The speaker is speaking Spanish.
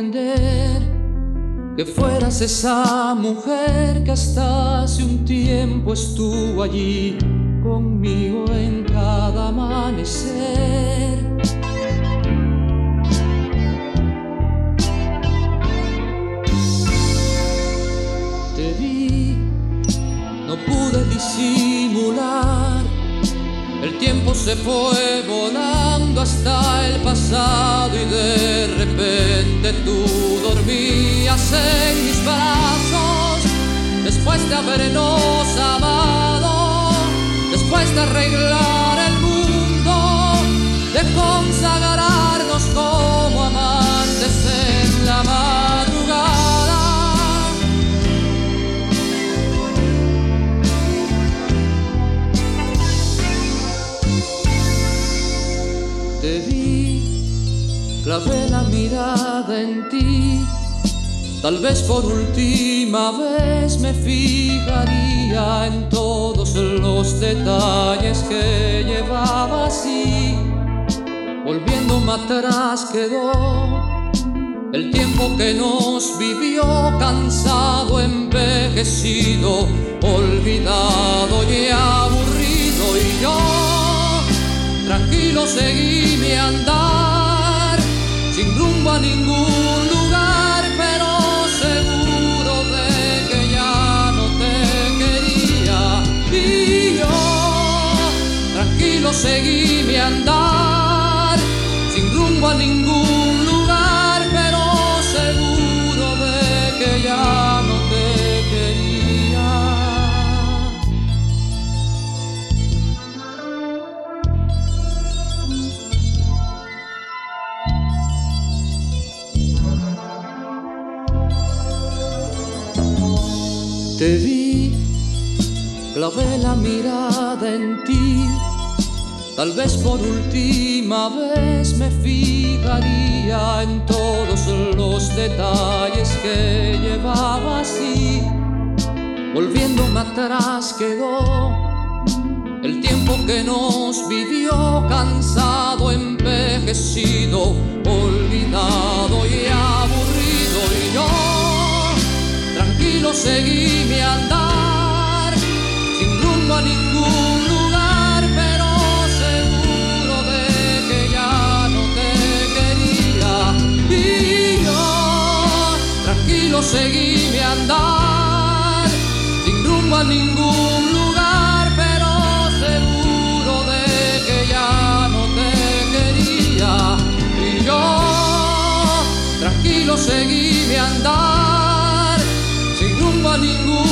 entender que fueras esa mujer que hasta hace un tiempo estuvo allí conmigo en cada amanecer. Te vi, no pude disimular, el tiempo se fue volando hasta el pasado y de repente tú dormías en mis brazos, después de habernos amado, después de arreglar el mundo, de consagrarnos como amantes en la madrugada. Te vi, clavé la mirada en ti, tal vez por última vez me fijaría en todos los detalles que llevabas y volviéndome atrás quedó el tiempo que nos vivió, cansado, envejecido, olvidado y aburrido, y yo tranquilo seguí mi andar, sin rumbo a ningún lugar, pero seguro de que ya no te quería. Y yo tranquilo seguí mi andar, sin rumbo a ningún lugar, pero seguro de que ya no te quería. Te vi, clavé la mirada en ti, tal vez por última vez me fijaría en todos los detalles que llevabas y volviéndome atrás quedó el tiempo que nos vivió, cansado, envejecido, olvidado y aburrido, y yo tranquilo seguí mi andar, sin rumbo a ningún lugar, pero seguro de que ya no te quería. Y yo tranquilo seguí mi andar, sin rumbo a ningún lugar, pero seguro de que ya no te quería. Y yo tranquilo seguí mi andar, sin rumbo a ningún